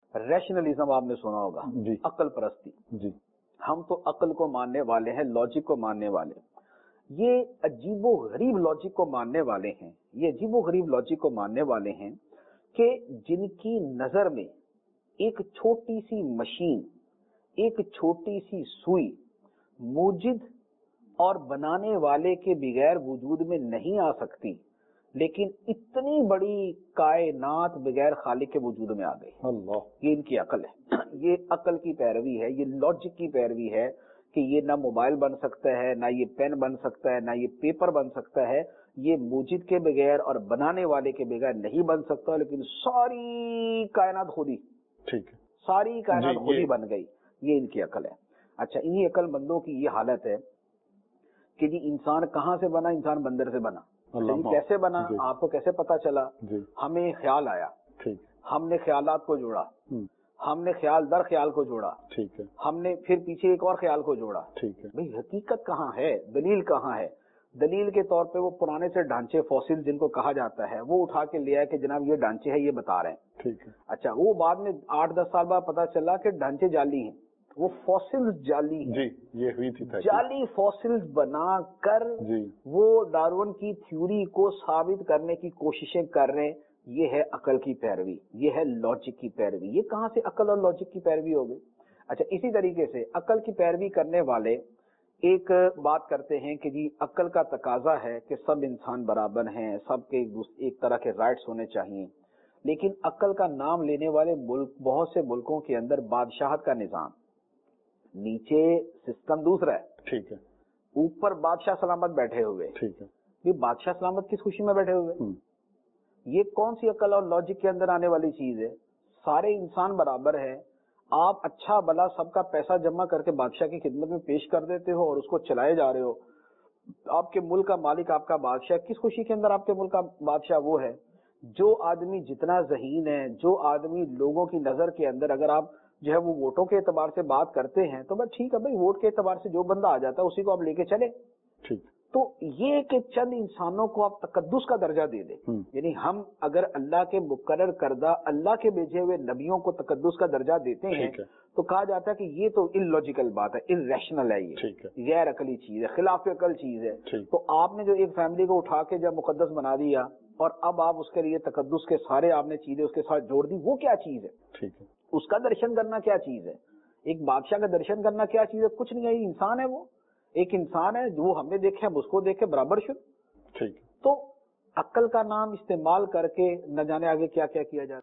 Rationalism आपने सुना होगा जी, अक्ल परस्ती जी, हम तो अक्ल को मानने वाले हैं, लॉजिक को मानने वाले। ये अजीबो गरीब लॉजिक को मानने वाले हैं, ये अजीबो गरीब लॉजिक को मानने वाले हैं कि जिनकी नजर में एक छोटी सी मशीन, एक छोटी सी सुई मूजिद और बनाने वाले के बगैर वजूद में नहीं आ सकती, लेकिन इतनी बड़ी कायनात बगैर खालिक के वजूद में आ गई। अल्लाह, ये इनकी अकल है, ये अकल की पैरवी है, ये लॉजिक की पैरवी है कि ये ना मोबाइल बन सकता है, ना ये पेन बन सकता है, ना ये पेपर बन सकता है, ये मूजिद के बगैर और बनाने वाले के बगैर नहीं बन सकता, लेकिन सारी कायनात खुद ही, ठीक है, सारी कायनात जी, खुद ही बन गई। ये इनकी अकल है। अच्छा, इन्हीं अकलमंदों की ये हालत है कि जी इंसान कहाँ से बना? इंसान बंदर से बना। अल्लाह, जी कैसे बना? जी, आपको कैसे पता चला? जी, हमें ख्याल आया, ठीक, हमने ख्यालात को जोड़ा, हम्म, हमने ख्याल दर ख्याल को जोड़ा, ठीक है, हमने फिर पीछे एक और ख्याल को जोड़ा। ठीक है, भाई हकीकत कहाँ है? दलील कहाँ है? दलील के तौर पे वो पुराने से ढांचे फॉसिल जिनको कहा जाता है वो उठा के ले आए कि जनाब ये ढांचे है, ये बता रहे हैं। ठीक है, अच्छा, वो बाद में 8-10 साल बाद पता चला कि ढांचे जाली हैं, वो फॉसिल्स जाली हैं। जी, ये हुई थी तहकीक। जाली फॉसिल्स बना कर जी, वो डार्विन की थ्योरी को साबित करने की कोशिशें कर रहे हैं। ये है अकल की पैरवी, ये है लॉजिक की पैरवी। ये कहां से अकल और लॉजिक की पैरवी हो गई? अच्छा, इसी तरीके से अकल की पैरवी करने वाले एक बात करते हैं कि जी अकल का तकाजा है कि सब इंसान बराबर हैं, सबके एक तरह के राइट्स होने चाहिए, लेकिन अकल का नाम लेने वाले मुल्क, बहुत से मुल्कों के अंदर बादशाहत का निजाम, नीचे सिस्टम दूसरा है, ठीक है, ऊपर बादशाह सलामत बैठे हुए। ठीक है, ये बादशाह सलामत किस खुशी में बैठे हुए? ये कौन सी अकल और लॉजिक के अंदर आने वाली चीज है? सारे इंसान बराबर है, आप अच्छा भला सबका पैसा जमा करके बादशाह की खिदमत में पेश कर देते हो और उसको चलाए जा रहे हो। आपके मुल्क का मालिक आपका बादशाह, किस खुशी के अंदर आपके मुल्क का बादशाह वो है? जो आदमी जितना ज़हीन है, जो आदमी लोगों की नजर के अंदर, अगर आप जो है वो वोटों के एतबार से बात करते हैं तो बस ठीक है भाई, वोट के एतबार से जो बंदा आ जाता है उसी को आप लेके चले। ठीक, तो ये कि चंद इंसानों को आप तकद्दुस का दर्जा दे दे, यानी हम अगर अल्लाह के मुकर्रर करदा, अल्लाह के भेजे हुए नबियों को तकद्दुस का दर्जा देते हैं तो कहा जाता है कि ये तो इलॉजिकल बात है, इर्रेशनल है, ये गैर अकली चीज है, खिलाफ अकल चीज है। तो आपने जो एक फैमिली को उठा के जब मुकद्दस बना दिया और अब आप उसके लिए तकद्दुस के सारे आपने चीजें उसके साथ जोड़ दी, वो क्या चीज है? ठीक है, उसका दर्शन करना क्या चीज है? एक बादशाह का दर्शन करना क्या चीज है? कुछ नहीं है, इंसान है, वो एक इंसान है, जो हमने देखे हम उसको देखे बराबर शुरू। ठीक। तो अक्ल का नाम इस्तेमाल करके न जाने आगे क्या क्या किया जाता है।